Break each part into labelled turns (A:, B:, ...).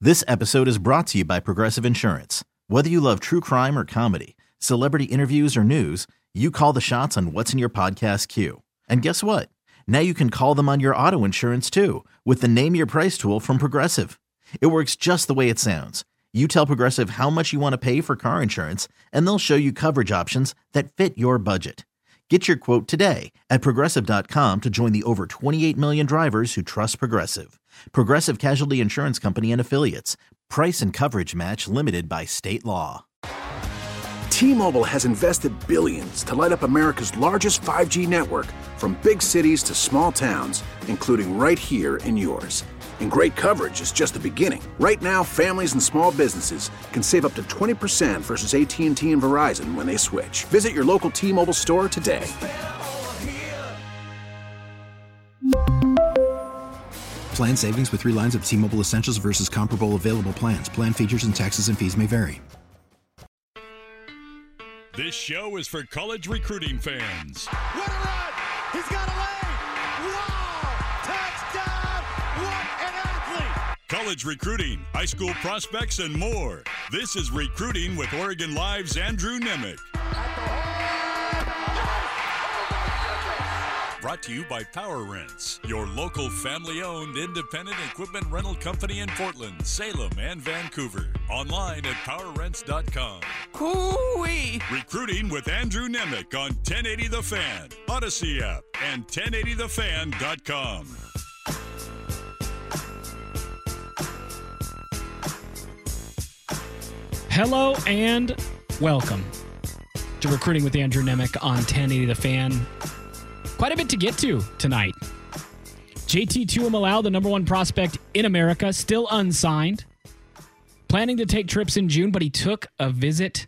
A: This episode is brought to you by Progressive Insurance. Whether you love true crime or comedy, celebrity interviews or news, you call the shots on what's in your podcast queue. And guess what? Now you can call them on your auto insurance too with the Name Your Price tool from Progressive. It works just the way it sounds. You tell Progressive how much you want to pay for car insurance, and they'll show you coverage options that fit your budget. Get your quote today at Progressive.com to join the over 28 million drivers who trust Progressive. Progressive Casualty Insurance Company and Affiliates. Price and coverage match limited by state law.
B: T-Mobile has invested billions to light up America's largest 5G network, from big cities to small towns, including right here in yours. And great coverage is just the beginning. Right now, families and small businesses can save up to 20% versus AT&T and Verizon when they switch. Visit your local T-Mobile store today.
C: Plan savings with 3 lines of T-Mobile Essentials versus comparable available plans. Plan features and taxes and fees may vary.
D: This show is for college recruiting fans.
E: What a run! He's got a lane! Wow! Touchdown! What an athlete!
D: College recruiting, high school prospects, and more. This is Recruiting with Oregon Live's Andrew Nemec. Brought to you by Power Rents, your local family-owned independent equipment rental company in Portland, Salem, and Vancouver. Online at PowerRents.com.
F: Hoo-wee!
D: Recruiting with Andrew Nemec on 1080 The Fan, Odyssey app, and 1080thefan.com.
F: Hello and welcome to Recruiting with Andrew Nemec on 1080 The Fan. Quite a bit to get to tonight. JT Tuimoloau, the number one prospect in America, still unsigned. Planning to take trips in June, but he took a visit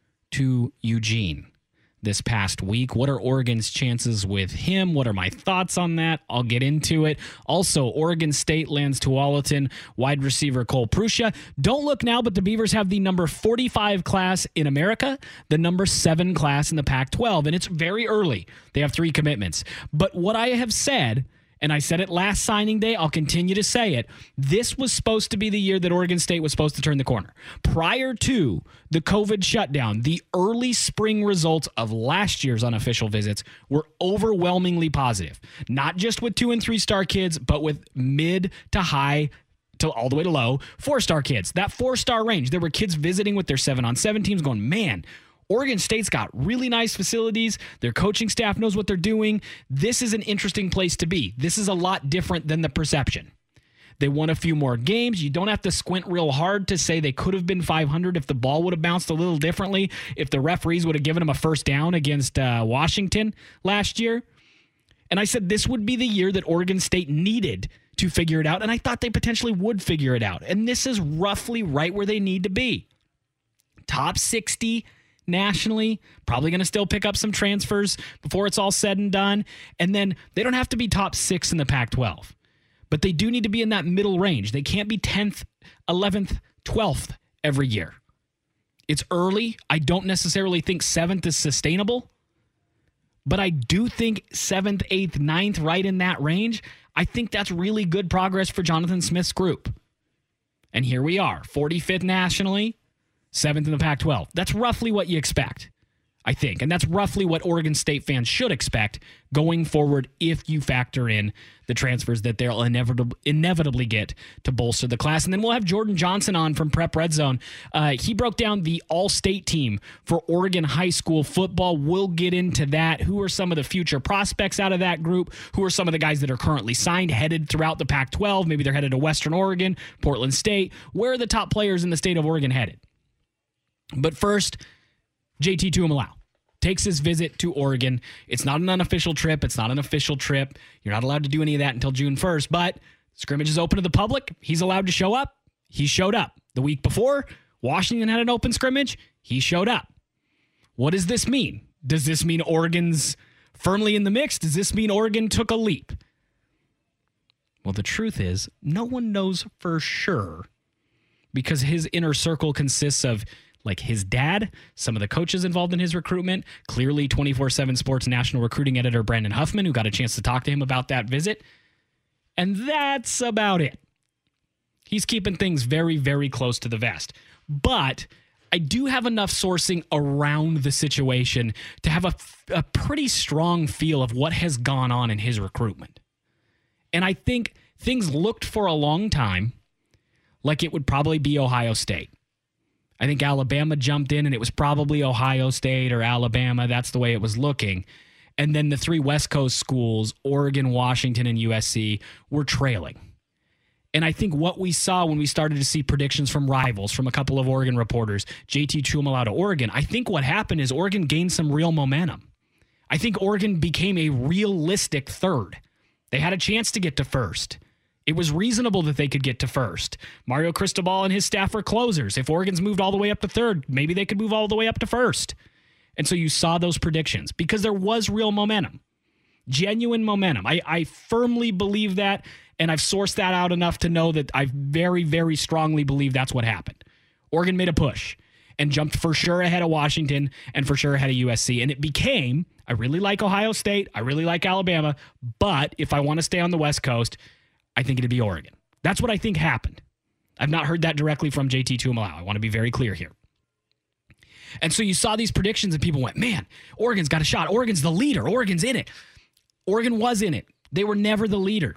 F: to Eugene this past week. What are Oregon's chances with him? What are my thoughts on that? I'll get into it. Also, Oregon State lands Tualatin wide receiver Cole Prussia. Don't look now, but the Beavers have the number 45 class in America, the number 7 class in the Pac-12, and it's very early. They have 3 commitments. But what I have said, and I said it last signing day, I'll continue to say it, this was supposed to be the year that Oregon State was supposed to turn the corner. Prior to the COVID shutdown, the early spring results of last year's unofficial visits were overwhelmingly positive. Not just with 2- and 3-star kids, but with mid to high to all the way to low 4-star kids. That 4-star range, there were kids visiting with their 7-on-7 teams going, man, Oregon State's got really nice facilities. Their coaching staff knows what they're doing. This is an interesting place to be. This is a lot different than the perception. They won a few more games. You don't have to squint real hard to say they could have been 500 if the ball would have bounced a little differently, if the referees would have given them a first down against Washington last year. And I said this would be the year that Oregon State needed to figure it out, and I thought they potentially would figure it out. And this is roughly right where they need to be. Top 60 nationally, probably going to still pick up some transfers before it's all said and done. And then they don't have to be top 6 in the Pac-12, but they do need to be in that middle range. They can't be 10th, 11th, 12th every year. It's early. I don't necessarily think 7th is sustainable, but I do think 7th, 8th, 9th, right in that range. I think that's really good progress for Jonathan Smith's group. And here we are, 45th nationally, 7th in the Pac-12. That's roughly what you expect, I think. And that's roughly what Oregon State fans should expect going forward if you factor in the transfers that they'll inevitably get to bolster the class. And then we'll have Jordan Johnson on from Prep Red Zone. He broke down the all-state team for Oregon high school football. We'll get into that. Who are some of the future prospects out of that group? Who are some of the guys that are currently signed, headed throughout the Pac-12? Maybe they're headed to Western Oregon, Portland State. Where are the top players in the state of Oregon headed? But first, JT Tuimoloau takes his visit to Oregon. It's not an unofficial trip. It's not an official trip. You're not allowed to do any of that until June 1st, but scrimmage is open to the public. He's allowed to show up. He showed up. The week before, Washington had an open scrimmage. He showed up. What does this mean? Does this mean Oregon's firmly in the mix? Does this mean Oregon took a leap? Well, the truth is, no one knows for sure because his inner circle consists of like his dad, some of the coaches involved in his recruitment, clearly 24/7 Sports national recruiting editor Brandon Huffman, who got a chance to talk to him about that visit. And that's about it. He's keeping things very, very close to the vest. But I do have enough sourcing around the situation to have a pretty strong feel of what has gone on in his recruitment. And I think things looked for a long time like it would probably be Ohio State. I think Alabama jumped in and it was probably Ohio State or Alabama. That's the way it was looking. And then the three West Coast schools, Oregon, Washington, and USC, were trailing. And I think what we saw when we started to see predictions from rivals, from a couple of Oregon reporters, JT Tuimoloau to Oregon, I think what happened is Oregon gained some real momentum. I think Oregon became a realistic third. They had a chance to get to first. It was reasonable that they could get to first. Mario Cristobal and his staff were closers. If Oregon's moved all the way up to third, maybe they could move all the way up to first. And so you saw those predictions because there was real momentum, genuine momentum. I firmly believe that, and I've sourced that out enough to know that I very, very strongly believe that's what happened. Oregon made a push and jumped for sure ahead of Washington and for sure ahead of USC. And it became, I really like Ohio State, I really like Alabama, but if I want to stay on the West Coast, I think it'd be Oregon. That's what I think happened. I've not heard that directly from JT Tuimoloau. I want to be very clear here. And so you saw these predictions and people went, man, Oregon's got a shot. Oregon's the leader. Oregon's in it. Oregon was in it. They were never the leader.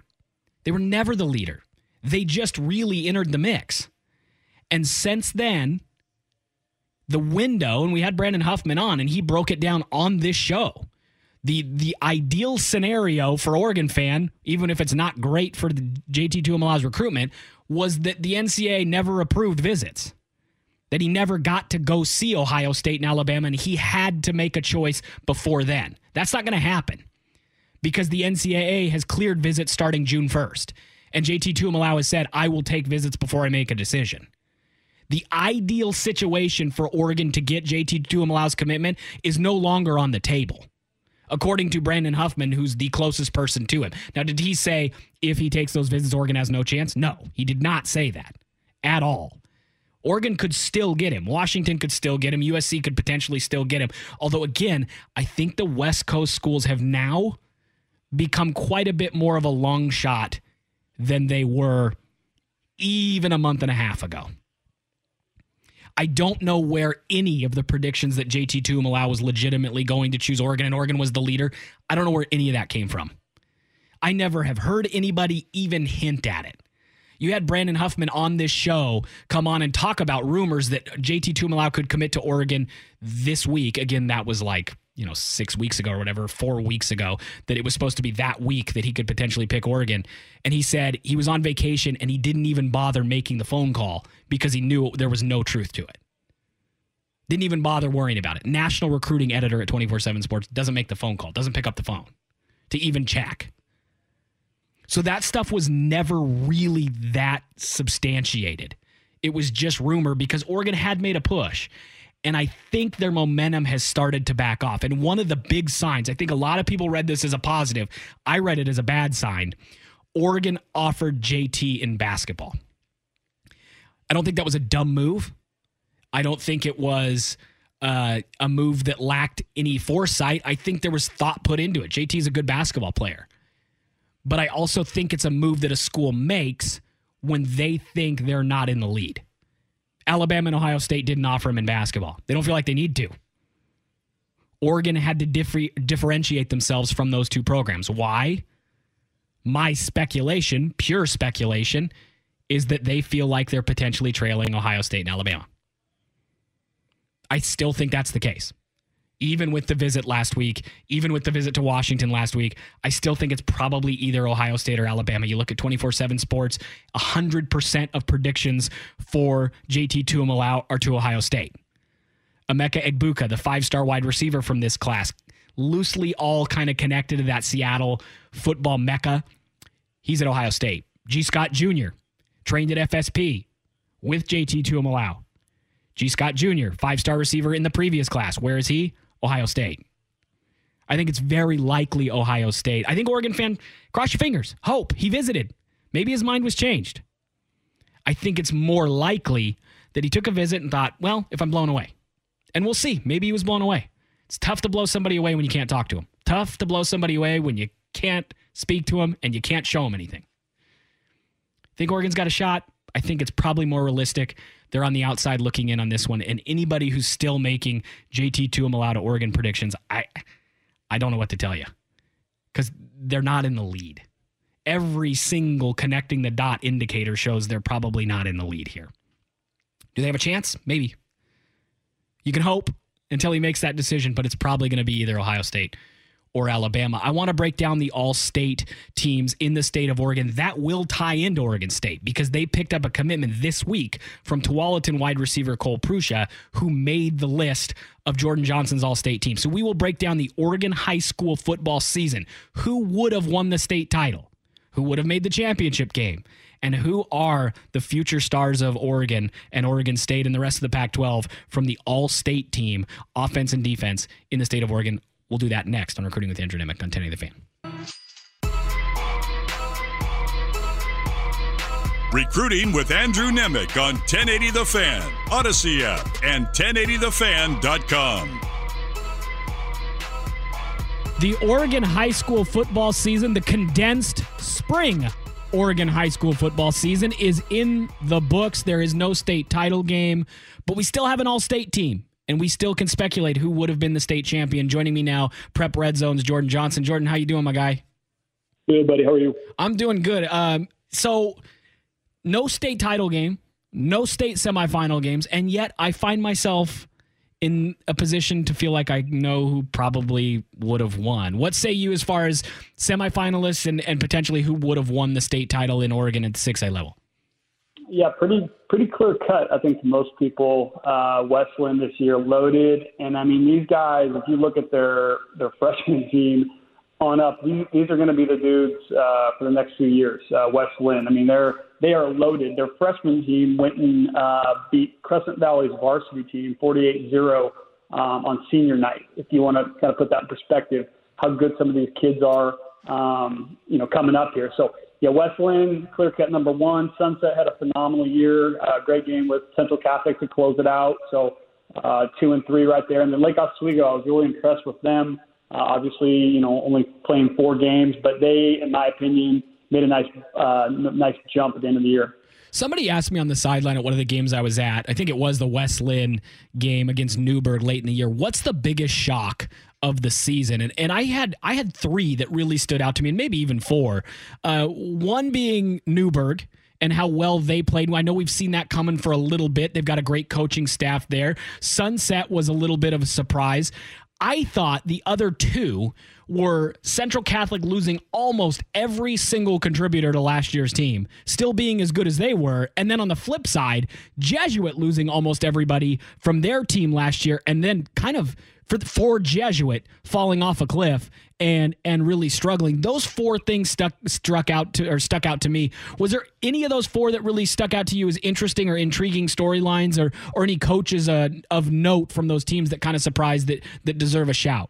F: They just really entered the mix. And since then, the window, and we had Brandon Huffman on, and he broke it down on this show. The ideal scenario for Oregon fan, even if it's not great for the JT Tuimoloau's recruitment, was that the NCAA never approved visits. That he never got to go see Ohio State and Alabama, and he had to make a choice before then. That's not going to happen because the NCAA has cleared visits starting June 1st. And JT Tuimoloau has said, I will take visits before I make a decision. The ideal situation for Oregon to get JT Tuimoloau's commitment is no longer on the table, according to Brandon Huffman, who's the closest person to him. Now, did he say if he takes those visits, Oregon has no chance? No, he did not say that at all. Oregon could still get him. Washington could still get him. USC could potentially still get him. Although, again, I think the West Coast schools have now become quite a bit more of a long shot than they were even a month and a half ago. I don't know where any of the predictions that JT Tuimoloau was legitimately going to choose Oregon and Oregon was the leader, I don't know where any of that came from. I never have heard anybody even hint at it. You had Brandon Huffman on this show come on and talk about rumors that JT Tuimoloau could commit to Oregon this week. Again, that was 6 weeks ago or whatever, 4 weeks ago, that it was supposed to be that week that he could potentially pick Oregon. And he said he was on vacation and he didn't even bother making the phone call because he knew there was no truth to it. Didn't even bother worrying about it. National recruiting editor at 24/7 Sports doesn't make the phone call, doesn't pick up the phone to even check. So that stuff was never really that substantiated. It was just rumor because Oregon had made a push. And I think their momentum has started to back off. And one of the big signs, I think a lot of people read this as a positive. I read it as a bad sign. Oregon offered JT in basketball. I don't think that was a dumb move. I don't think it was a move that lacked any foresight. I think there was thought put into it. JT is a good basketball player. But I also think it's a move that a school makes when they think they're not in the lead. Alabama and Ohio State didn't offer him in basketball. They don't feel like they need to. Oregon had to differentiate themselves from those two programs. Why? My speculation, pure speculation, is that they feel like they're potentially trailing Ohio State and Alabama. I still think that's the case. Even with the visit last week, even with the visit to Washington last week, I still think it's probably either Ohio State or Alabama. You look at 24/7 Sports, 100% of predictions for JT Tuimoloau are to Ohio State. Emeka Egbuka, the 5-star wide receiver from this class, loosely all kind of connected to that Seattle football mecca. He's at Ohio State. G. Scott Jr., trained at FSP with JT Tuimoloau. G. Scott Jr., 5-star receiver in the previous class. Where is he? Ohio State. I think it's very likely Ohio State. I think Oregon fan, cross your fingers. Hope he visited. Maybe his mind was changed. I think it's more likely that he took a visit and thought, well, if I'm blown away. And we'll see. Maybe he was blown away. It's tough to blow somebody away when you can't talk to him. Tough to blow somebody away when you can't speak to him and you can't show him anything. Think Oregon's got a shot? I think it's probably more realistic. They're on the outside looking in on this one. And anybody who's still making JT Tuimoloau Oregon predictions, I don't know what to tell you, because they're not in the lead. Every single connecting the dot indicator shows they're probably not in the lead here. Do they have a chance? Maybe. You can hope until he makes that decision, but it's probably going to be either Ohio State or Alabama. I want to break down the all-state teams in the state of Oregon. That will tie into Oregon State because they picked up a commitment this week from Tualatin wide receiver Cole Prusha, who made the list of Jordan Johnson's all-state team. So we will break down the Oregon high school football season. Who would have won the state title? Who would have made the championship game? And who are the future stars of Oregon and Oregon State and the rest of the Pac-12 from the all-state team, offense and defense, in the state of Oregon? We'll do that next on Recruiting with Andrew Nemec on 1080 The Fan.
D: Recruiting with Andrew Nemec on 1080 The Fan, Odyssey app, and 1080thefan.com.
F: The Oregon high school football season, the condensed spring Oregon high school football season, is in the books. There is no state title game, but we still have an all-state team. And we still can speculate who would have been the state champion. Joining me now, Prep Red Zone's Jordan Johnson. Jordan, how you doing, my guy?
G: Good, buddy. How are you?
F: I'm doing good. So, no state title game, no state semifinal games, and yet I find myself in a position to feel like I know who probably would have won. What say you as far as semifinalists and potentially who would have won the state title in Oregon at the 6A level?
G: Yeah, pretty clear cut, I think, to most people. Westland this year loaded. And, I mean, these guys, if you look at their freshman team on up, these are going to be the dudes for the next few years. Westland, I mean, they are loaded. Their freshman team went and beat Crescent Valley's varsity team 48-0 on senior night, if you want to kind of put that in perspective, how good some of these kids are, coming up here. So, yeah, Westland, clear-cut number one. Sunset had a phenomenal year. Great game with Central Catholic to close it out. So 2-3 right there. And then Lake Oswego, I was really impressed with them. Obviously, only playing 4 games, but they, in my opinion, made a nice jump at the end of the year.
F: Somebody asked me on the sideline at one of the games I was at, I think it was the West Linn game against Newburgh late in the year, what's the biggest shock of the season? And I had 3 that really stood out to me, and maybe even 4. One being Newburgh and how well they played. I know we've seen that coming for a little bit. They've got a great coaching staff there. Sunset was a little bit of a surprise. I thought the other 2 were Central Catholic losing almost every single contributor to last year's team, still being as good as they were. And then on the flip side, Jesuit losing almost everybody from their team last year, and then kind of for Jesuit falling off a cliff and really struggling. Those 4 things stuck out to me. Was there any of those 4 that really stuck out to you as interesting or intriguing storylines, or any coaches of note from those teams that kind of surprised that deserve a shout?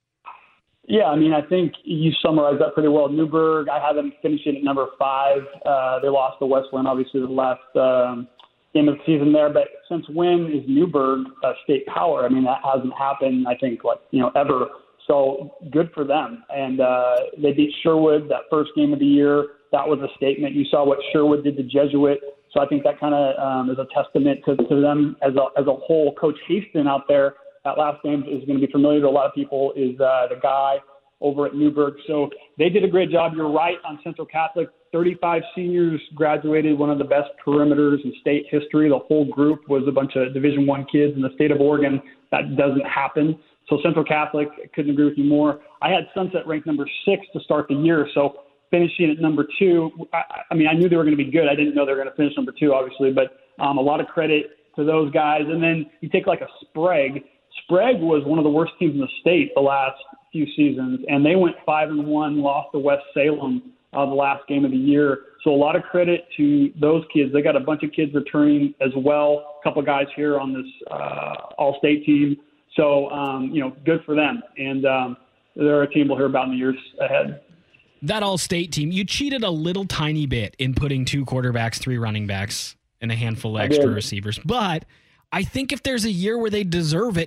G: Yeah, I mean, I think you summarized that pretty well. Newburgh, I have them finishing at number 5. They lost to Westland, obviously, the last game of the season there. But since when is Newburgh a state power? I mean, that hasn't happened, I think, ever. So good for them. And they beat Sherwood that first game of the year. That was a statement. You saw what Sherwood did to Jesuit. So I think that kind of is a testament to them as a whole. Coach Haston out there, that last name is going to be familiar to a lot of people, is the guy over at Newburgh. So they did a great job. You're right on Central Catholic. 35 seniors graduated, one of the best perimeters in state history. The whole group was a bunch of Division I kids in the state of Oregon. That doesn't happen. So Central Catholic, couldn't agree with you more. I had Sunset ranked number 6 to start the year. So finishing at number 2, I mean, I knew they were going to be good. I didn't know they were going to finish number 2, obviously, but a lot of credit to those guys. And then you take like a Sprague. Sprague was one of the worst teams in the state the last few seasons, and they went 5-1, lost to West Salem the last game of the year. So a lot of credit to those kids. They got a bunch of kids returning as well, a couple guys here on this all-state team. So, good for them. And they're a team we'll hear about in the years ahead.
F: That all-state team, you cheated a little tiny bit in putting 2 quarterbacks, 3 running backs, and a handful of extra receivers. But I think if there's a year where they deserve it,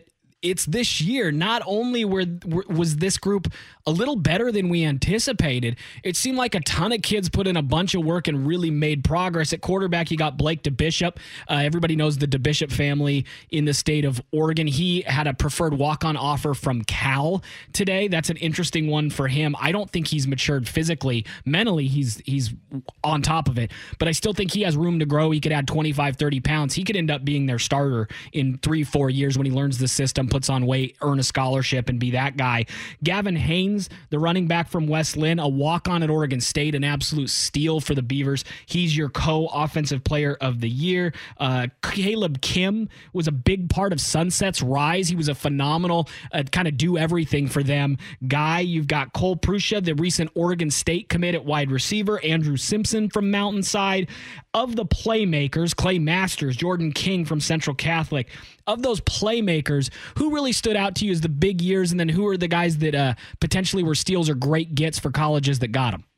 F: it's this year. Not only was this group a little better than we anticipated, it seemed like a ton of kids put in a bunch of work and really made progress. At quarterback, you got Blake DeBishop. Everybody knows the DeBishop family in the state of Oregon. He had a preferred walk-on offer from Cal today. That's an interesting one for him. I don't think he's matured physically. Mentally, he's on top of it. But I still think he has room to grow. He could add 25, 30 pounds. He could end up being their starter in 3-4 years when he learns the system, puts on weight, earn a scholarship, and be that guy. Gavin Haynes, the running back from West Linn, a walk-on at Oregon State, an absolute steal for the Beavers. He's your co-offensive player of the year. Caleb Kim was a big part of Sunset's rise. He was a phenomenal kind of do everything for them guy. You've got Cole Prussia, the recent Oregon State commit at wide receiver, Andrew Simpson from Mountainside. Of the playmakers, Clay Masters, Jordan King from Central Catholic. Of those playmakers, who really stood out to you as the big years, and then who are the guys that potentially were steals or great gets for colleges that got them?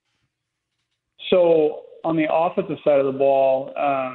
G: So on the offensive side of the ball,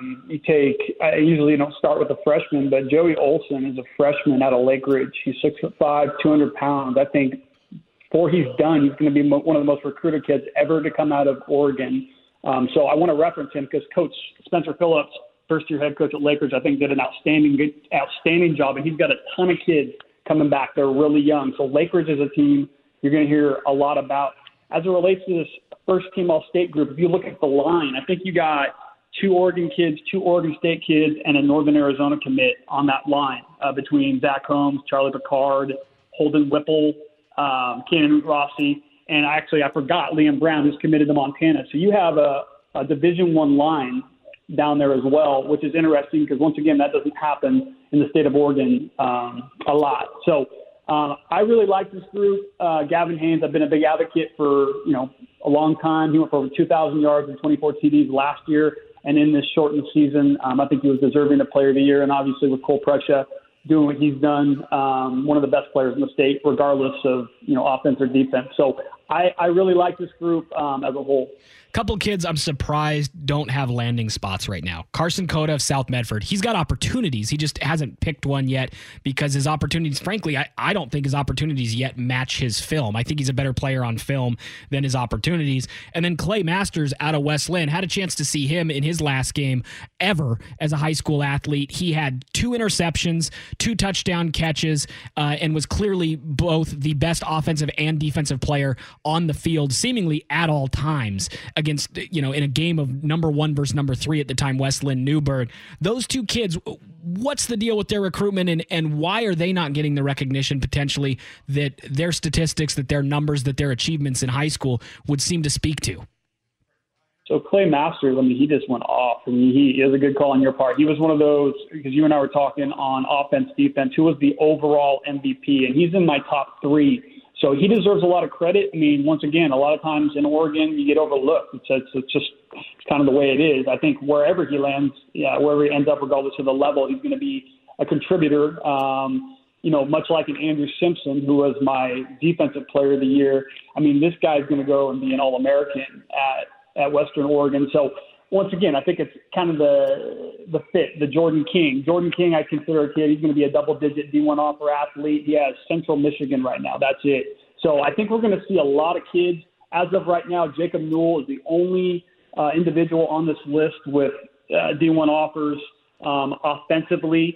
G: I usually don't start with the freshman, but Joey Olson is a freshman out of Lake Ridge. He's 6'5", 200 pounds. I think before he's done, he's going to be one of the most recruited kids ever to come out of Oregon. So I want to reference him because Coach Spencer Phillips, first-year head coach at Lake Ridge, I think did an outstanding job, and he's got a ton of kids coming back. They're really young. So Lake Ridge is a team you're going to hear a lot about. As it relates to this first-team All-State group, if you look at the line, I think you got 2 Oregon kids, 2 Oregon State kids, and a Northern Arizona commit on that line between Zach Holmes, Charlie Picard, Holden Whipple, Kenan Rossi, and I forgot Liam Brown, who's committed to Montana. So you have a Division I line down there as well, which is interesting because, once again, that doesn't happen in the state of Oregon a lot. So I really like this group. Gavin Haynes, I've been a big advocate for a long time. He went for over 2,000 yards and 24 TDs last year, and in this shortened season, I think he was deserving of Player of the Year. And obviously with Cole Prussia doing what he's done, one of the best players in the state, regardless of offense or defense. So I really like this group as a whole.
F: Couple kids I'm surprised don't have landing spots right now. Carson Cota of South Medford. He's got opportunities. He just hasn't picked one yet because his opportunities, frankly, I don't think his opportunities yet match his film. I think he's a better player on film than his opportunities. And then Clay Masters out of West Linn. Had a chance to see him in his last game ever as a high school athlete. He had 2 interceptions, 2 touchdown catches, and was clearly both the best offensive and defensive player on the field, seemingly at all times, against, in a game of number 1 versus number 3 at the time, West Linn Newburgh. Those 2 kids, what's the deal with their recruitment, and why are they not getting the recognition potentially that their statistics, that their numbers, that their achievements in high school would seem to speak to?
G: So Clay Masters, he just went off. He is a good call on your part. He was one of those, because you and I were talking on offense, defense, who was the overall MVP, and he's in my top 3. So he deserves a lot of credit. Once again, a lot of times in Oregon, you get overlooked. It's just kind of the way it is. I think wherever he lands, wherever he ends up, regardless of the level, he's going to be a contributor. Much like an Andrew Simpson, who was my defensive player of the year. This guy's going to go and be an All-American at Western Oregon. So once again, I think it's kind of the fit, the Jordan King. Jordan King, I consider a kid. He's going to be a double-digit D1 offer athlete. He has Central Michigan right now. That's it. So I think we're going to see a lot of kids. As of right now, Jacob Newell is the only individual on this list with D1 offers offensively,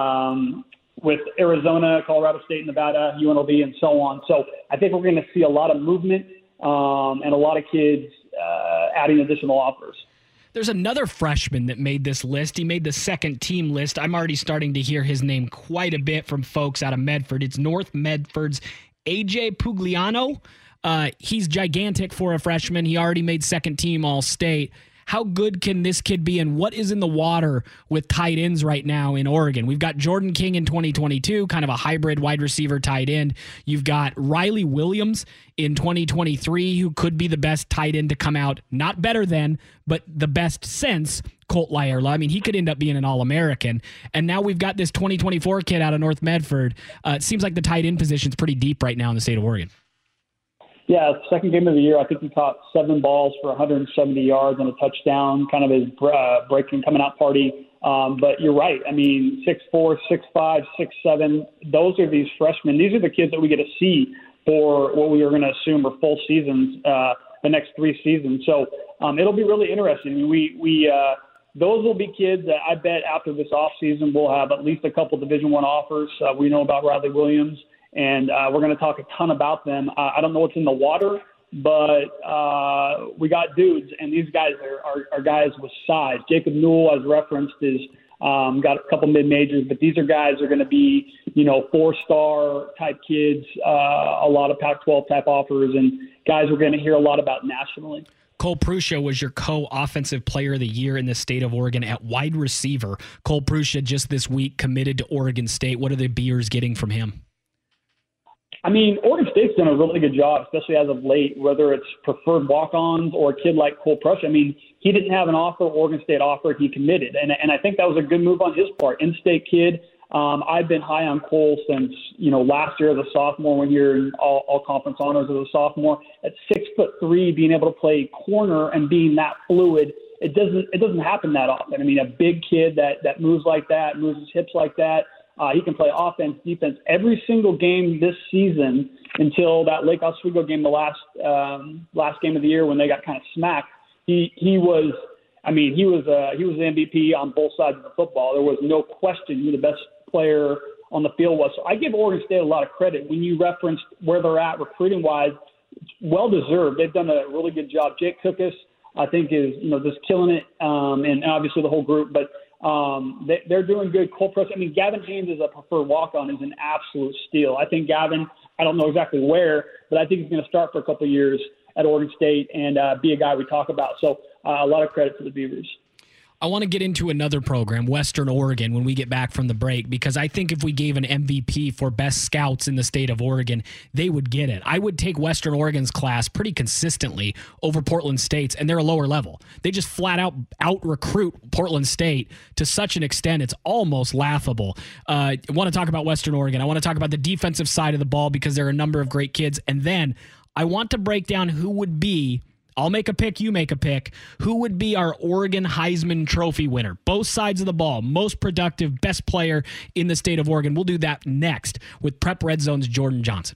G: with Arizona, Colorado State, Nevada, UNLV, and so on. So I think we're going to see a lot of movement and a lot of kids adding additional offers.
F: There's another freshman that made this list. He made the second team list. I'm already starting to hear his name quite a bit from folks out of Medford. It's North Medford's AJ Pugliano. He's gigantic for a freshman. He already made second team All-State. How good can this kid be, and what is in the water with tight ends right now in Oregon? We've got Jordan King in 2022, kind of a hybrid wide receiver tight end. You've got Riley Williams in 2023, who could be the best tight end to come out, not better than, but the best since Colt Lyerla. He could end up being an All-American. And now we've got this 2024 kid out of North Medford. It seems like the tight end position's pretty deep right now in the state of Oregon.
G: Yeah, second game of the year, I think he caught 7 balls for 170 yards and a touchdown, kind of his breaking coming out party But you're right. I mean, 6'4", 6'5", 6'7", those are these freshmen. These are the kids that we get to see for what we are going to assume are full seasons the next 3 seasons. So it'll be really interesting. Those will be kids that I bet after this offseason we'll have at least a couple Division I offers. We know about Riley Williams, and we're going to talk a ton about them. I don't know what's in the water, but we got dudes, and these guys are guys with size. Jacob Newell, as referenced, is got a couple mid-majors, but these are guys that are going to be, 4-star type kids, a lot of Pac-12 type offers, and guys we're going to hear a lot about nationally.
F: Cole Prusha was your co-offensive player of the year in the state of Oregon at wide receiver. Cole Prusha just this week committed to Oregon State. What are the Bears getting from him?
G: I mean, Oregon State's done a really good job, especially as of late, whether it's preferred walk-ons or a kid like Cole Prusha. I mean, he didn't have an offer, Oregon State offered, he committed. And I think that was a good move on his part. In-state kid. I've been high on Cole since, last year as a sophomore when you're in all conference honors as a sophomore. At 6'3", being able to play corner and being that fluid, it doesn't happen that often. I mean, a big kid that moves like that, moves his hips like that. He can play offense, defense every single game this season until that Lake Oswego game, the last game of the year when they got kind of smacked. He was the MVP on both sides of the football. There was no question who the best player on the field was. So I give Oregon State a lot of credit. When you referenced where they're at recruiting-wise, well-deserved. They've done a really good job. Jake Cookus, I think, is just killing it, and obviously the whole group. But they're doing good. Cole Prusha, Gavin Haynes is a preferred walk-on, is an absolute steal. I think Gavin, I don't know exactly where, but I think he's going to start for a couple of years at Oregon State and be a guy we talk about. So a lot of credit to the Beavers.
F: I want to get into another program, Western Oregon, when we get back from the break, because I think if we gave an MVP for best scouts in the state of Oregon, they would get it. I would take Western Oregon's class pretty consistently over Portland State's, and they're a lower level. They just flat out recruit Portland State to such an extent it's almost laughable. I want to talk about Western Oregon. I want to talk about the defensive side of the ball because there are a number of great kids, and then I want to break down who would be, I'll make a pick, you make a pick, who would be our Oregon Heisman Trophy winner. Both sides of the ball, most productive, best player in the state of Oregon. We'll do that next with Prep Red Zone's Jordan Johnson.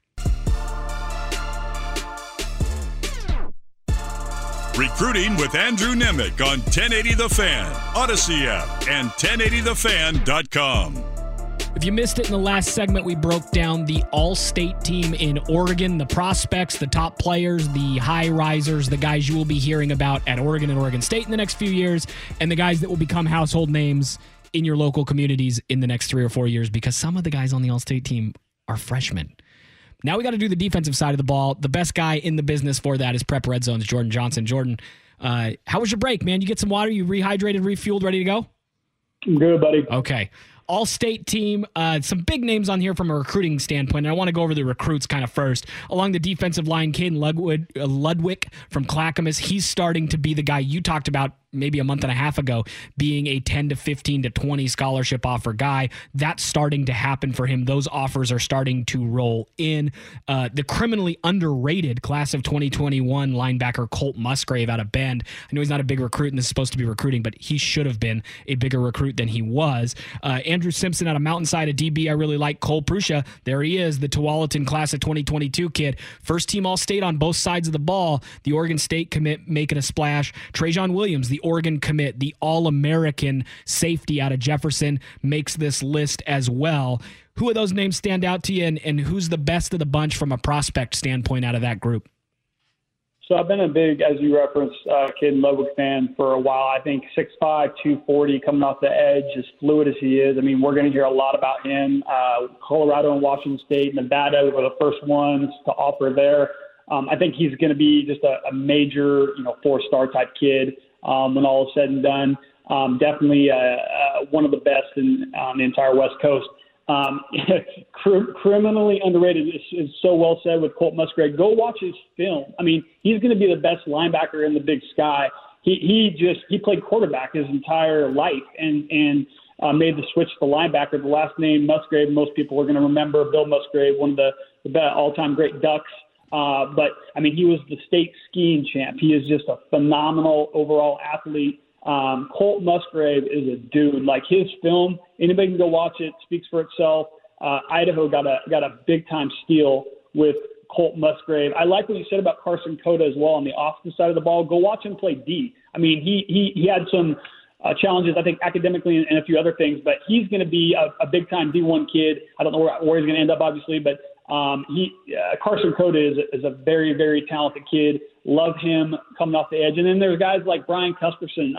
D: Recruiting with Andrew Nemec on 1080 The Fan, Odyssey app, and 1080thefan.com.
F: If you missed it in the last segment, we broke down the all-state team in Oregon, the prospects, the top players, the high risers, the guys you will be hearing about at Oregon and Oregon State in the next few years, and the guys that will become household names in your local communities in the next 3 or 4 years, because some of the guys on the all-state team are freshmen. Now we got to do the defensive side of the ball. The best guy in the business for that is Prep Red Zone's Jordan Johnson. Jordan, how was your break, man? You get some water? You rehydrated, refueled, ready to go?
G: I'm good, buddy.
F: Okay. All-state team, some big names on here from a recruiting standpoint. And I want to go over the recruits kind of first. Along the defensive line, Caden Ludwig from Clackamas, he's starting to be the guy you talked about maybe a month and a half ago, being a 10 to 15 to 20 scholarship offer guy. That's starting to happen for him. Those offers are starting to roll in. The criminally underrated class of 2021 linebacker Colt Musgrave out of Bend. I know he's not a big recruit, and this is supposed to be recruiting, but he should have been a bigger recruit than he was. Andrew Simpson out of Mountainside, a DB I really like. Cole Prusha, there he is, the Tualatin class of 2022 kid. First team All-State on both sides of the ball. The Oregon State commit making a splash. Trajan Williams, the Oregon commit, the All-American safety out of Jefferson, makes this list as well. Who of those names stand out to you, and who's the best of the bunch from a prospect standpoint out of that group?
G: So I've been a big, as you referenced, Caden Ludwig fan for a while. I think 6'5", 240, coming off the edge, as fluid as he is. We're going to hear a lot about him. Colorado and Washington State, Nevada were the first ones to offer there. I think he's going to be just a major, 4-star type kid. When all is said and done, definitely one of the best on the entire West Coast. Criminally underrated is so well said with Colt Musgrave. Go watch his film. He's going to be the best linebacker in the Big Sky. He played quarterback his entire life and made the switch to linebacker. The last name Musgrave, most people are going to remember Bill Musgrave, one of the all-time great Ducks. But he was the state skiing champ. He is just a phenomenal overall athlete. Colt Musgrave is a dude. Like, his film, anybody can go watch it. Speaks for itself. Idaho got a big time steal with Colt Musgrave. I like what you said about Carson Cota as well on the offensive side of the ball. Go watch him play D. I mean, he had some challenges, I think, academically and a few other things, but he's going to be a big time D1 kid. I don't know where he's going to end up, obviously, but Carson Cota is a very, very talented kid. Love him coming off the edge. And then there's guys like Brian Cusperson,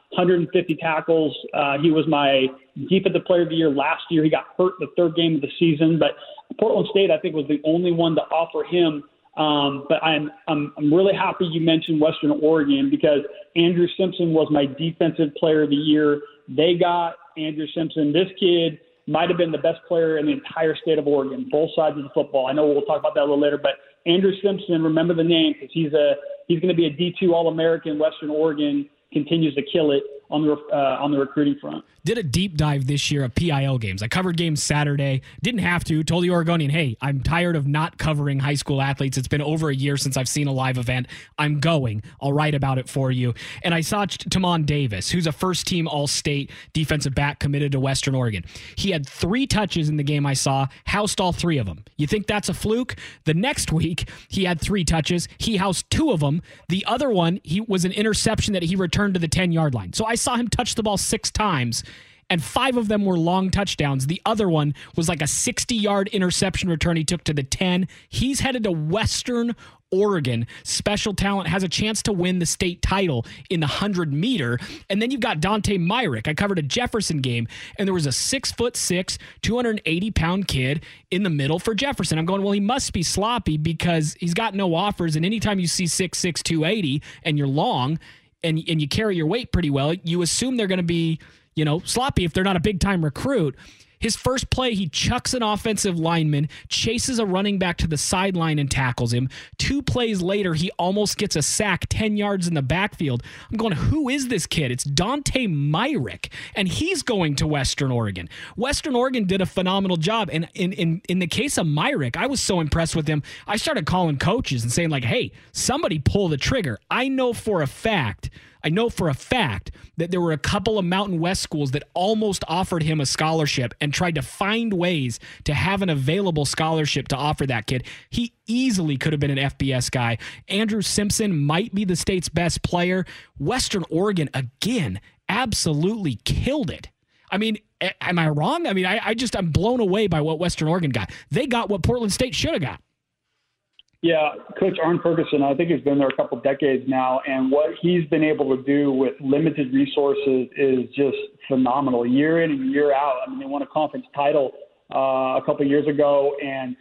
G: 150 tackles. He was my defensive player of the year last year. He got hurt the third game of the season, but Portland State, I think, was the only one to offer him. But I'm really happy you mentioned Western Oregon, because Andrew Simpson was my defensive player of the year. They got Andrew Simpson. This kid might have been the best player in the entire state of Oregon, both sides of the football. I know we'll talk about that a little later, but Andrew Simpson, remember the name, because he's going to be a D2 All-American. Western Oregon continues to kill it on the recruiting front.
F: Did a deep dive this year of PIL games. I covered games Saturday. Didn't have to. Told the Oregonian, hey, I'm tired of not covering high school athletes. It's been over a year since I've seen a live event. I'm going. I'll write about it for you. And I saw Tamon Davis, who's a first-team All-State defensive back committed to Western Oregon. He had 3 touches in the game I saw, housed all 3 of them. You think that's a fluke? The next week, he had 3 touches. He housed 2 of them. The other one, he was an interception that he returned to the 10-yard line. So I saw him touch the ball 6 times, and 5 of them were long touchdowns. The other one was like a 60-yard interception return he took to the 10. He's headed to Western Oregon. Special talent, has a chance to win the state title in the 100-meter. And then you've got Dante Myrick. I covered a Jefferson game, and there was a 6'6", 280-pound kid in the middle for Jefferson. I'm going, well, he must be sloppy because he's got no offers, and anytime you see 6'6", 280, and you're long, and you carry your weight pretty well, you assume they're going to be, sloppy if they're not a big-time recruit. His first play, he chucks an offensive lineman, chases a running back to the sideline and tackles him. 2 plays later, he almost gets a sack 10 yards in the backfield. I'm going, who is this kid? It's Dante Myrick, and he's going to Western Oregon. Western Oregon did a phenomenal job, and in the case of Myrick, I was so impressed with him, I started calling coaches and saying, like, hey, somebody pull the trigger. I know for a fact that there were a couple of Mountain West schools that almost offered him a scholarship and tried to find ways to have an available scholarship to offer that kid. He easily could have been an FBS guy. Andrew Simpson might be the state's best player. Western Oregon, again, absolutely killed it. I mean, am I wrong? I mean, I'm blown away by what Western Oregon got. They got what Portland State should have got.
G: Yeah, Coach Arne Ferguson, I think he's been there a couple decades now, and what he's been able to do with limited resources is just phenomenal, year in and year out. I mean, they won a conference title a couple of years ago, and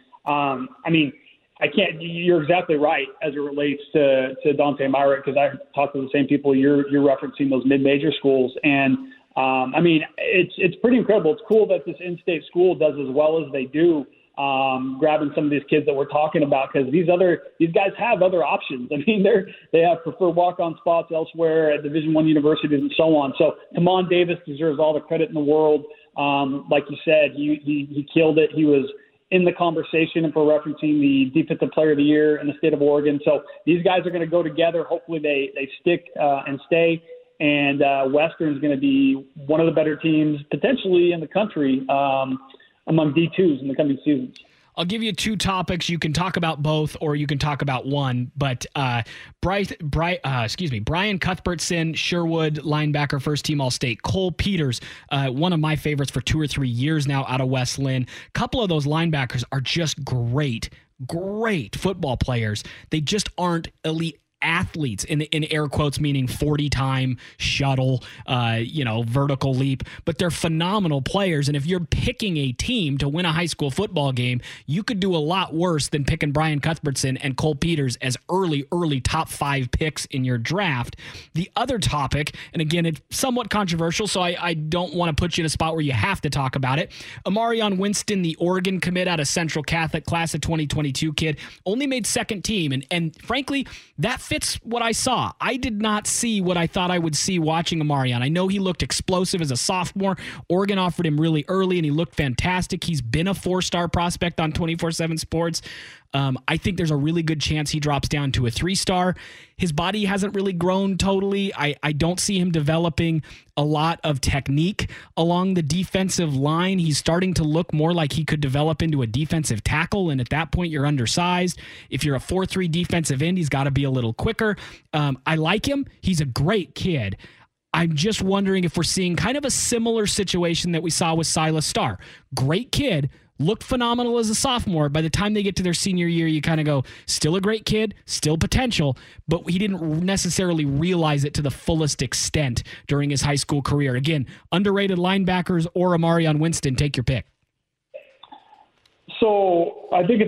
G: you're exactly right as it relates to Dante Myrick, because I talked to the same people you're referencing, those mid-major schools, and it's pretty incredible. It's cool that this in-state school does as well as they do. Grabbing some of these kids that we're talking about, because these guys have other options. I mean, they have preferred walk-on spots elsewhere at Division I universities and so on. So Tamon Davis deserves all the credit in the world. Like you said, he killed it. He was in the conversation for referencing the defensive player of the year in the state of Oregon. So these guys are going to go together. Hopefully they stick and stay. And Western's going to be one of the better teams potentially in the country among D2s in the coming seasons.
F: I'll give you 2 topics. You can talk about both, or you can talk about one. But Brian Cuthbertson, Sherwood linebacker, first-team All-State. Cole Peters, one of my favorites for 2 or 3 years now out of West Linn. A couple of those linebackers are just great football players. They just aren't elite athletes, in air quotes, meaning 40-time shuttle, vertical leap, but they're phenomenal players. And if you're picking a team to win a high school football game, you could do a lot worse than picking Brian Cuthbertson and Cole Peters as early top 5 picks in your draft. The other topic, and again, it's somewhat controversial, so I don't want to put you in a spot where you have to talk about it. Amarion Winston, the Oregon commit out of Central Catholic, class of 2022 kid, only made second team. And frankly, that fits what I saw. I did not see what I thought I would see watching Amarion. I know he looked explosive as a sophomore. Oregon offered him really early, and he looked fantastic. He's been a 4-star prospect on 24/7 Sports. I think there's a really good chance he drops down to a 3-star. His body hasn't really grown totally. I don't see him developing a lot of technique along the defensive line. He's starting to look more like he could develop into a defensive tackle, and at that point, you're undersized. If you're a 4-3 defensive end, he's got to be a little quicker. I like him. He's a great kid. I'm just wondering if we're seeing kind of a similar situation that we saw with Silas Starr. Great kid, looked phenomenal as a sophomore. By the time they get to their senior year, you kind of go, still a great kid, still potential, but he didn't necessarily realize it to the fullest extent during his high school career. Again, underrated linebackers or Amarion Winston, take your pick.
G: So I think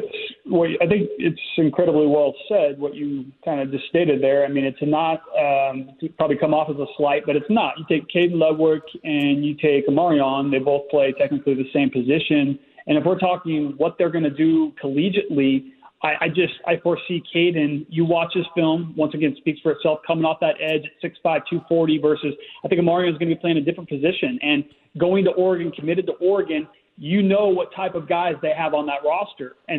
G: it's incredibly well said what you kind of just stated there. I mean, it's not probably come off as a slight, but it's not. You take Caden Ludwig and you take Amarion, they both play technically the same position. And if we're talking what they're going to do collegiately, I foresee Caden, you watch his film, once again, speaks for itself, coming off that edge at 6'5", 240 versus I think Amarion is going to be playing a different position. And going to Oregon, committed to Oregon, you know what type of guys they have on that roster. And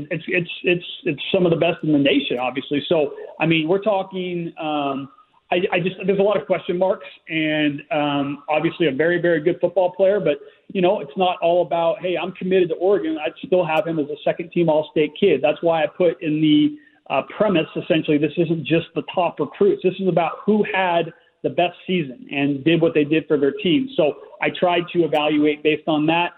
G: it's some of the best in the nation, obviously. So, I mean, we're talking there's a lot of question marks and obviously a very, very good football player, but you know, it's not all about, hey, I'm committed to Oregon. I'd still have him as a second-team All-State kid. That's why I put in the premise, essentially, this isn't just the top recruits. This is about who had the best season and did what they did for their team. So I tried to evaluate based on that.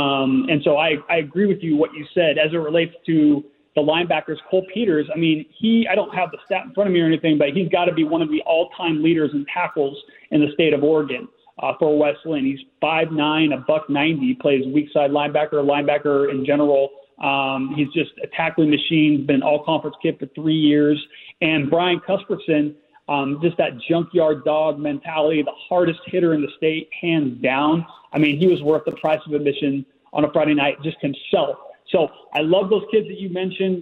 G: And so I agree with you what you said as it relates to the linebackers. Cole Peters, I mean, I don't have the stat in front of me or anything, but he's got to be one of the all-time leaders in tackles in the state of Oregon. For Wesleyan. He's 5'9", $190, plays weak side linebacker in general. He's just a tackling machine, been all-conference kid for 3 years. And Brian Cusperson, just that junkyard dog mentality, the hardest hitter in the state, hands down. I mean, he was worth the price of admission on a Friday night, just himself. So I love those kids that you mentioned.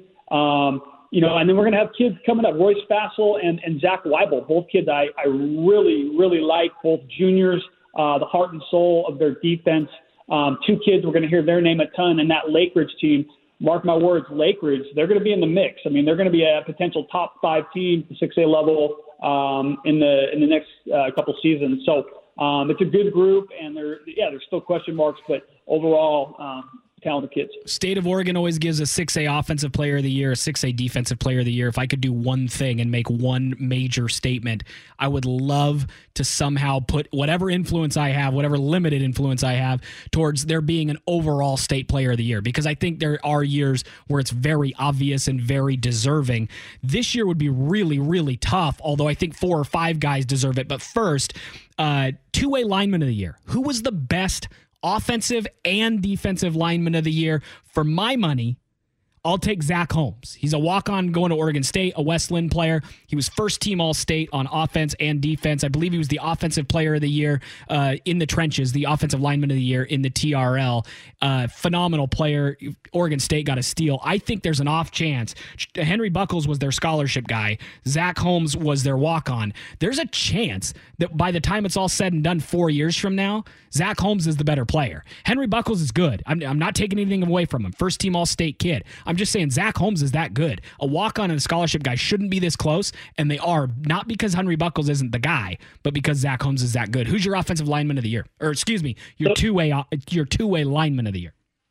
G: You know, and then we're going to have kids coming up, Royce Fassel and Zach Weibel, both kids I really, really like, both juniors, the heart and soul of their defense. Two kids, we're going to hear their name a ton, and that Lake Ridge team, mark my words, Lake Ridge, they're going to be in the mix. I mean, they're going to be a potential top 5 team, 6A level in the next couple seasons. So it's a good group, and there's still question marks, but overall, talented kids.
F: State of Oregon always gives a 6A offensive player of the year, a 6A defensive player of the year. If I could do one thing and make one major statement, I would love to somehow put whatever influence I have, whatever limited influence I have, towards there being an overall state player of the year, because I think there are years where it's very obvious and very deserving. This year would be really, really tough, although I think 4 or 5 guys deserve it. But first, 2-way lineman of the year. Who was the best offensive and defensive lineman of the year? For my money, I'll take Zach Holmes. He's a walk-on going to Oregon State, a Wesleyan player. He was first-team All-State on offense and defense. I believe he was the offensive player of the year in the trenches, the offensive lineman of the year in the TRL. Phenomenal player. Oregon State got a steal. I think there's an off chance. Henry Buckles was their scholarship guy. Zach Holmes was their walk-on. There's a chance that by the time it's all said and done 4 years from now, Zach Holmes is the better player. Henry Buckles is good. I'm not taking anything away from him. First-team All-State kid. I'm just saying Zach Holmes is that good. A walk-on and a scholarship guy shouldn't be this close, and they are, not because Henry Buckles isn't the guy, but because Zach Holmes is that good. Who's your offensive lineman of the year? Or excuse me, your two-way lineman of the year.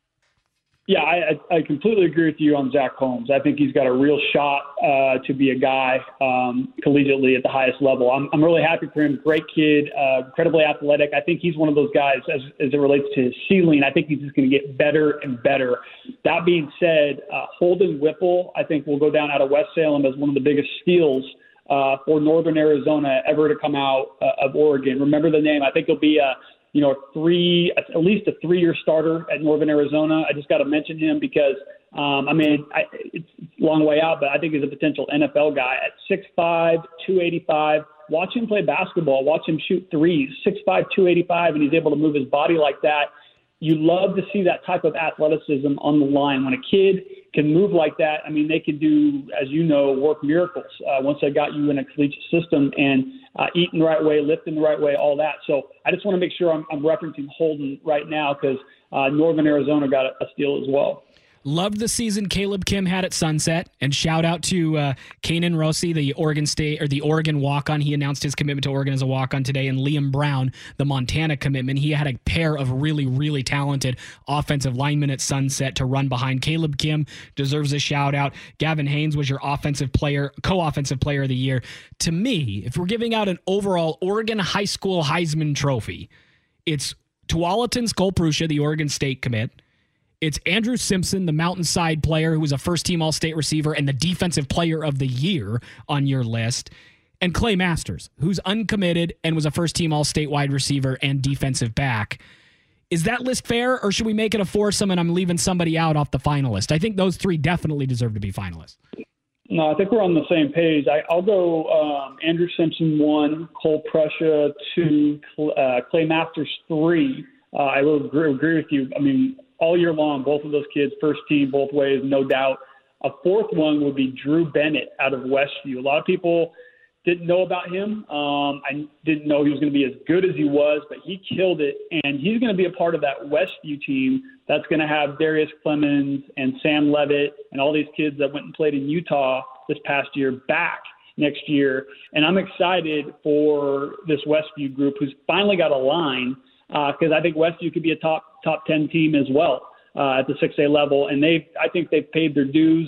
G: Yeah, I completely agree with you on Zach Holmes. I think he's got a real shot to be a guy collegiately at the highest level. I'm really happy for him. Great kid, incredibly athletic. I think he's one of those guys as it relates to his ceiling. I think he's just going to get better and better. That being said, Holden Whipple, I think, will go down out of West Salem as one of the biggest steals for Northern Arizona ever to come out of Oregon. Remember the name. I think he'll be at least a 3-year starter at Northern Arizona. I just got to mention him because, it's a long way out, but I think he's a potential NFL guy at 6'5", 285. Watch him play basketball. Watch him shoot threes, 6'5", 285, and he's able to move his body like that. You love to see that type of athleticism on the line. When a kid can move like that, I mean, they can do, as you know, work miracles once they got you in a collegiate system and eating the right way, lifting the right way, all that. So I just want to make sure I'm referencing Holden right now because Northern Arizona got a steal as well.
F: Loved the season Caleb Kim had at Sunset, and shout out to Kanan Rossi, the Oregon walk-on. He announced his commitment to Oregon as a walk-on today, and Liam Brown, the Montana commitment. He had a pair of really, really talented offensive linemen at Sunset to run behind. Caleb Kim deserves a shout out. Gavin Haynes was your co-offensive player of the year. To me, if we're giving out an overall Oregon High School Heisman Trophy, it's Tualatin's Cole Prussia, the Oregon State commit. It's Andrew Simpson, the Mountainside player who was a first-team All-State receiver and the Defensive Player of the Year on your list. And Clay Masters, who's uncommitted and was a first-team All-State wide receiver and defensive back. Is that list fair, or should we make it a foursome and I'm leaving somebody out off the finalist? I think those three definitely deserve to be finalists.
G: No, I think we're on the same page. I'll go Andrew Simpson 1, Cole Prussia 2, Clay Masters 3. I will agree with you. I mean, all year long, both of those kids, first team, both ways, no doubt. A fourth one would be Drew Bennett out of Westview. A lot of people didn't know about him. I didn't know he was going to be as good as he was, but he killed it, and he's going to be a part of that Westview team that's going to have Darius Clemens and Sam Levitt and all these kids that went and played in Utah this past year back next year. And I'm excited for this Westview group who's finally got a line, because I think Westview could be a top 10 team as well at the 6A level. And I think they've paid their dues,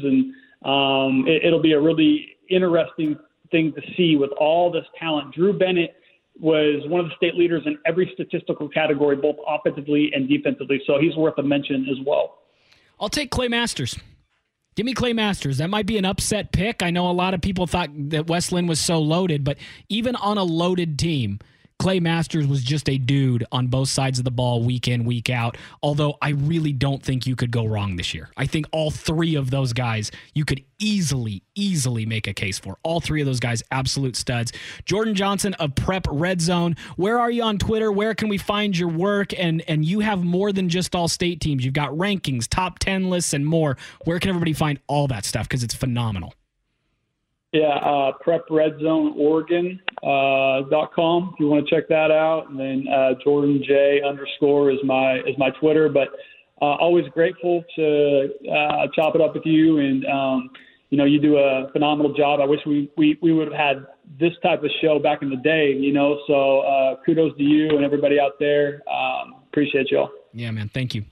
G: and it'll be a really interesting thing to see with all this talent. Drew Bennett was one of the state leaders in every statistical category, both offensively and defensively. So he's worth a mention as well.
F: I'll take Clay Masters. Give me Clay Masters. That might be an upset pick. I know a lot of people thought that West Linn was so loaded, but even on a loaded team, Clay Masters was just a dude on both sides of the ball week in, week out, although I really don't think you could go wrong this year. I think all three of those guys you could easily make a case for. All three of those guys, absolute studs. Jordan Johnson of Prep Red Zone. Where are you on Twitter? Where can we find your work? And you have more than just all state teams. You've got rankings, top 10 lists, and more. Where can everybody find all that stuff? Because it's phenomenal.
G: Yeah, PrepRedZoneOregon.com if you want to check that out. And then JordanJ_ is my Twitter. But always grateful to chop it up with you. And, you do a phenomenal job. I wish we would have had this type of show back in the day, So kudos to you and everybody out there. Appreciate y'all.
F: Yeah, man. Thank you.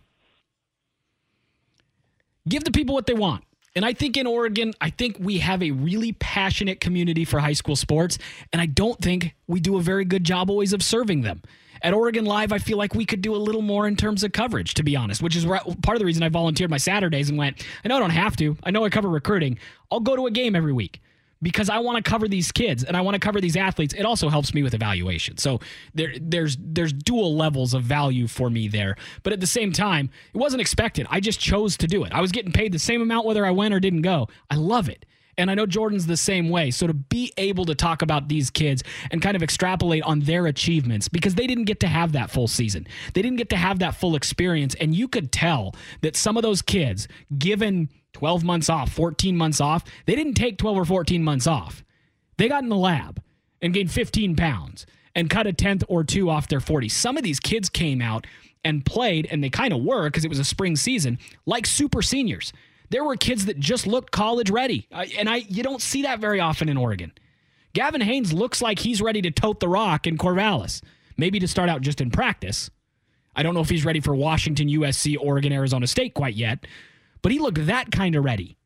F: Give the people what they want. And I think in Oregon, we have a really passionate community for high school sports, and I don't think we do a very good job always of serving them. At Oregon Live, I feel like we could do a little more in terms of coverage, to be honest, which is part of the reason I volunteered my Saturdays and went, I know I don't have to. I know I cover recruiting. I'll go to a game every week because I want to cover these kids and I want to cover these athletes. It also helps me with evaluation. So there's dual levels of value for me there. But at the same time, it wasn't expected. I just chose to do it. I was getting paid the same amount whether I went or didn't go. I love it. And I know Jordan's the same way. So to be able to talk about these kids and kind of extrapolate on their achievements, because they didn't get to have that full season. They didn't get to have that full experience. And you could tell that some of those kids, given 12 months off, 14 months off, they didn't take 12 or 14 months off. They got in the lab and gained 15 pounds and cut a 10th or 2 off their 40. Some of these kids came out and played, and they kind of were, because it was a spring season, like super seniors. There were kids that just looked college ready, and you don't see that very often in Oregon. Gavin Haynes looks like he's ready to tote the rock in Corvallis, maybe to start out just in practice. I don't know if he's ready for Washington, USC, Oregon, Arizona State quite yet, but he looked that kind of ready.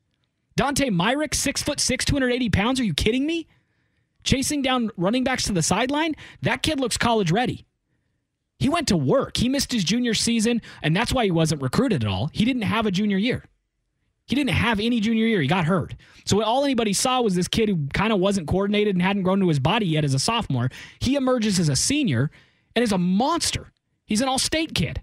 F: Dante Myrick, 6'6", 280 pounds. Are you kidding me? Chasing down running backs to the sideline? That kid looks college ready. He went to work. He missed his junior season, and that's why he wasn't recruited at all. He didn't have a junior year. He didn't have any junior year. He got hurt. So all anybody saw was this kid who kind of wasn't coordinated and hadn't grown to his body yet as a sophomore. He emerges as a senior and is a monster. He's an all-state kid.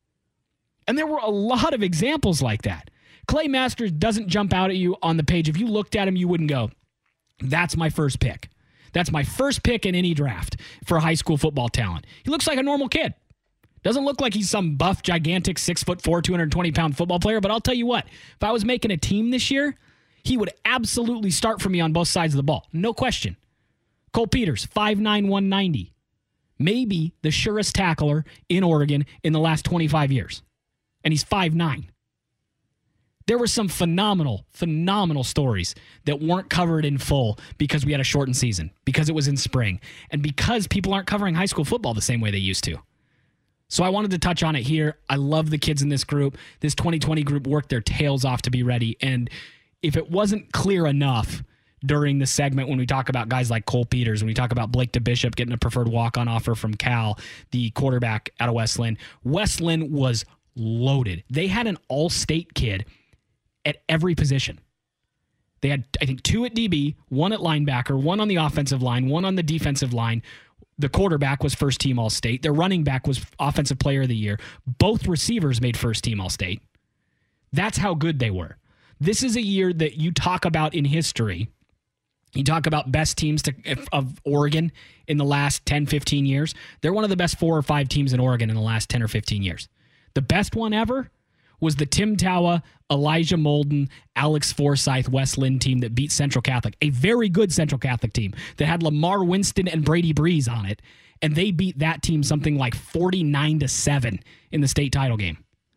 F: And there were a lot of examples like that. Clay Masters doesn't jump out at you on the page. If you looked at him, you wouldn't go, that's my first pick. That's my first pick in any draft for high school football talent. He looks like a normal kid. Doesn't look like he's some buff, gigantic, 6'4", 220-pound football player, but I'll tell you what, if I was making a team this year, he would absolutely start for me on both sides of the ball. No question. Cole Peters, 5'9", 190. Maybe the surest tackler in Oregon in the last 25 years. And he's 5'9". There were some phenomenal stories that weren't covered in full because we had a shortened season, because it was in spring, and because people aren't covering high school football the same way they used to. So I wanted to touch on it here. I love the kids in this group. This 2020 group worked their tails off to be ready. And if it wasn't clear enough during the segment when we talk about guys like Cole Peters, when we talk about Blake DeBishop getting a preferred walk-on offer from Cal, the quarterback out of Westland was loaded. They had an all-state kid at every position. They had, I think, 2 at DB, 1 at linebacker, 1 on the offensive line, 1 on the defensive line. The quarterback was first team All-State. Their running back was Offensive Player of the Year. Both receivers made first team All-State. That's how good they were. This is a year that you talk about in history. You talk about best teams of Oregon in the last 10, 15 years. They're one of the best 4 or 5 teams in Oregon in the last 10 or 15 years. The best one ever was the Tim Tawa, Elijah Molden, Alex Forsyth West Linn team that beat Central Catholic, a very good Central Catholic team that had Lamar Winston and Brady Breeze on it, and they beat that team something like 49-7 in the state title game.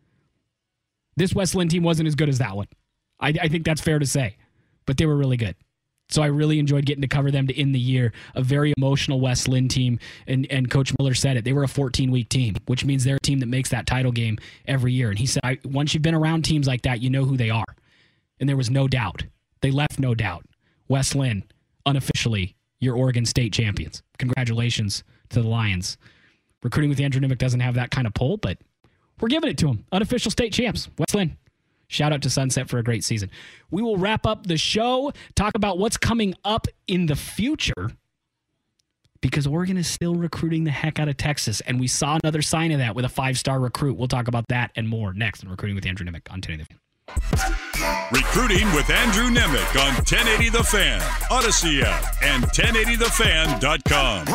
F: This West Linn team wasn't as good as that one. I think that's fair to say, but they were really good. So I really enjoyed getting to cover them to end the year. A very emotional West Linn team, and Coach Miller said it. They were a 14-week team, which means they're a team that makes that title game every year. And he said, once you've been around teams like that, you know who they are. And there was no doubt. They left no doubt. West Linn, unofficially, your Oregon State champions. Congratulations to the Lions. Recruiting with Andrew Nimick doesn't have that kind of pull, but we're giving it to them. Unofficial state champs, West Linn. Shout out to Sunset for a great season. We will wrap up the show, talk about what's coming up in the future, because Oregon is still recruiting the heck out of Texas, and we saw another sign of that with a 5-star recruit. We'll talk about that and more next on Recruiting with Andrew Nimick on 1080 The Fan.
D: Recruiting with Andrew Nimick on 1080 The Fan, Odyssey app, and 1080thefan.com.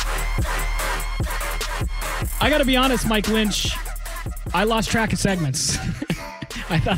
F: I got to be honest, Mike Lynch, I lost track of segments. I thought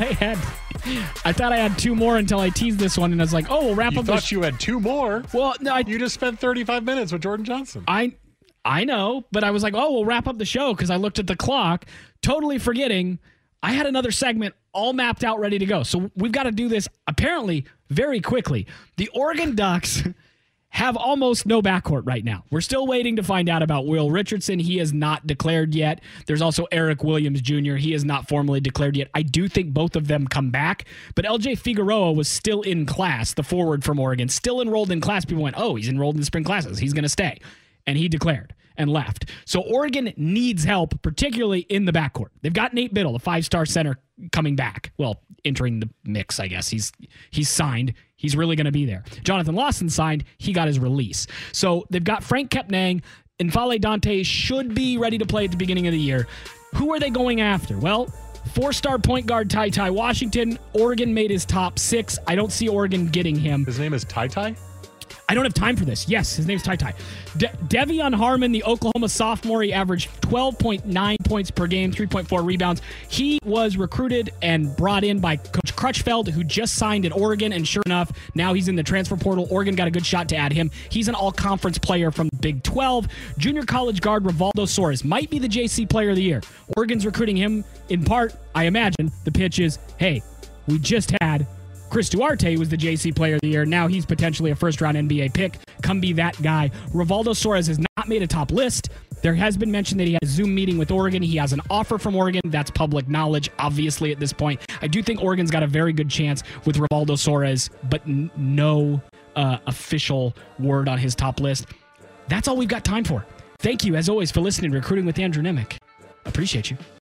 F: I had 2 more until I teased this one, and I was like, "Oh, we'll wrap up."
H: You thought you had 2 more?
F: Well, no,
H: you just spent 35 minutes with Jordan Johnson.
F: I know, but I was like, "Oh, we'll wrap up the show," because I looked at the clock, totally forgetting I had another segment all mapped out, ready to go. So we've got to do this apparently very quickly. The Oregon Ducks have almost no backcourt right now. We're still waiting to find out about Will Richardson. He is not declared yet. There's also Eric Williams Jr. He is not formally declared yet. I do think both of them come back, but LJ Figueroa was still in class, the forward from Oregon, still enrolled in class. People went, oh, he's enrolled in the spring classes. He's going to stay. And he declared and left. So Oregon needs help, particularly in the backcourt. They've got Nate Biddle, the 5-star center, coming back. Well, entering the mix, I guess. He's signed. He's really going to be there. Jonathan Lawson signed. He got his release. So they've got Frank Kepnang. and Fale Dante should be ready to play at the beginning of the year. Who are they going after? Well, 4-star point guard Ty Ty Washington. Oregon made his top 6. I don't see Oregon getting him.
H: His name is Ty Ty?
F: I don't have time for this. Yes, his name's Ty Ty. Devion Harmon, the Oklahoma sophomore, he averaged 12.9 points per game, 3.4 rebounds. He was recruited and brought in by Coach Crutchfeld, who just signed in Oregon, and sure enough, now he's in the transfer portal. Oregon got a good shot to add him. He's an all-conference player from Big 12. Junior college guard Rivaldo Soares might be the JC Player of the Year. Oregon's recruiting him in part, I imagine. The pitch is, hey, we just had Chris Duarte was the JC Player of the Year. Now he's potentially a first-round NBA pick. Come be that guy. Rivaldo Soares has not made a top list. There has been mention that he had a Zoom meeting with Oregon. He has an offer from Oregon. That's public knowledge, obviously, at this point. I do think Oregon's got a very good chance with Rivaldo Soares, but no official word on his top list. That's all we've got time for. Thank you, as always, for listening to Recruiting with Andrew Nimick. Appreciate you.